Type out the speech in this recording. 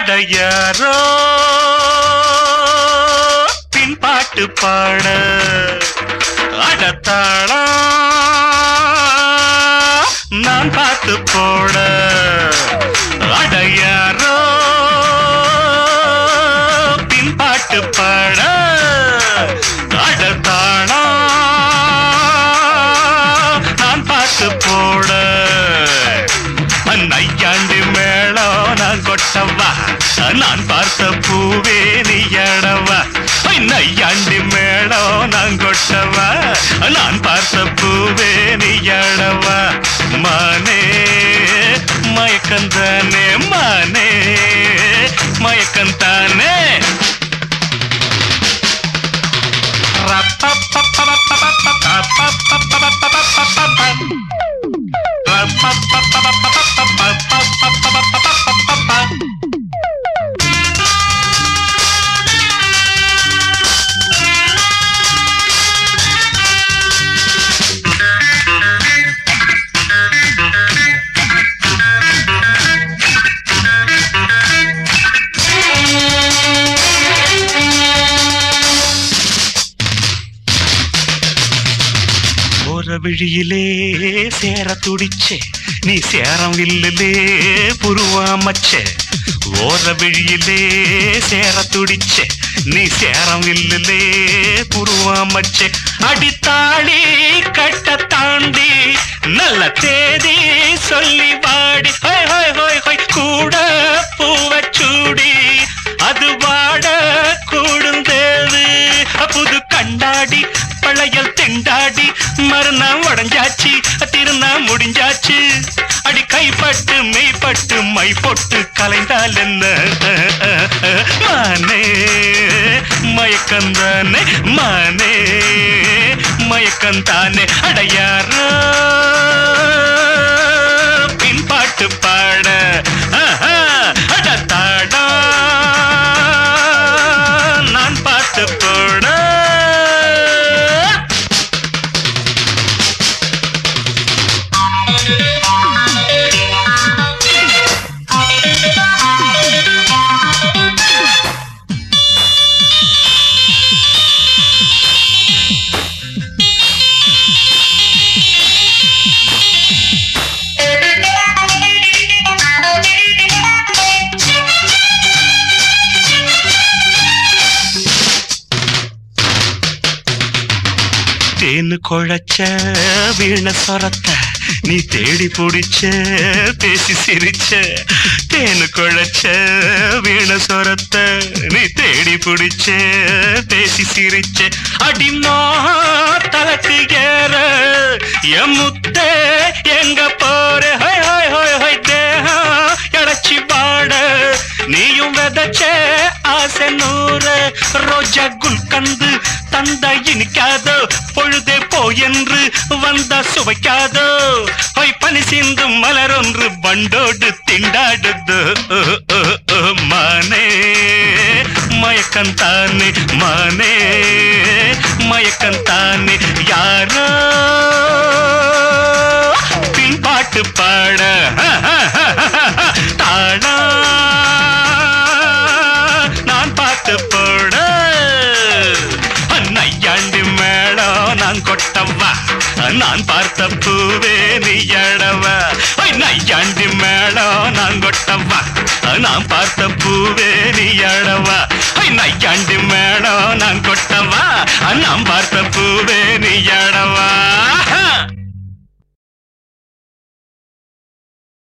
அடையாரோ பின்பாட்டு பாட அடத்தாளா நான் பார்த்து போட அடையாரோ பின்பாட்டு பாட அடத்தாளா நான் பார்த்து போட நையாண்டி மேளம் நான் கொட்டவா நான் பார்த்த பூவே நீ எடவா நையாண்டி மேளம் நான் கொட்டவா நான் பார்த்த பூவே நீ எடவா மானே மயக்கந்தானே மானே மயக்கந்தானே விழியிலே சேர துடிச்சே நீ சேரம் வில்லிலே புருவாமச்சே ஓர விழியிலே சேர துடிச்சே நீ சேரம் வில்லிலே புருவாமச்சே அடித்தாடி கட்ட தாண்டி நல்ல தேதி சொல்லி வாடி ஹோய் ஹோய் ஹோய் ஹோய் கூட பூவச்சூடி அது வாட கூடுந்தேது புது கண்டாடி பழையல் திண்டாடி மறுநாள் உடஞ்சாச்சு திருநா முடிஞ்சாச்சு அடி கைப்பட்டு மெய்ப்பட்டு மை பொட்டு கலைந்தால் என்ன மானே மயக்கந்தானே மானே மயக்கந்தானே அடையாரோ பின்பாட்டு பாட அடத்தாடா நான் பாட்டு போட தேனு குழைச்ச வீண சொரத்த நீ தேடி பிடிச்ச பேசி சிரிச்ச தேனு குழைச்ச வீண சொரத்த நீ தேடி பிடிச்ச பேசி சிரிச்ச அடிமா தலக்கு ஏற என் முத்தே எங்க போற ஹோய் ஹோய் ஹோய் ஹோய் தேகம் இழைச்சி பாட நீயும் விதைச்ச ஆசை நூறு ரோஜா குல்கந்து தந்த இனிக்காதோ பொழுதே போ என்று வந்த சுவைக்காதோ போய் பனி சிந்தும் மலர் ஒன்று பண்டோடு திண்டாடுது மானே மயக்கந்தானே மானே மயக்கந்தானே யாரோ பின்பாட்டு பாட தாடா நான் பாட்டு போட நையாண்டி மேளம் நான் கொட்டவா நான் பார்த்த பூவே நீ எடவா நையாண்டி மேளம் நான் கொட்டவா நான் பார்த்த பூவே நீ எடவா நையாண்டி மேளம் நான் கொட்டவா நான் பார்த்த பூவே நீ எடவா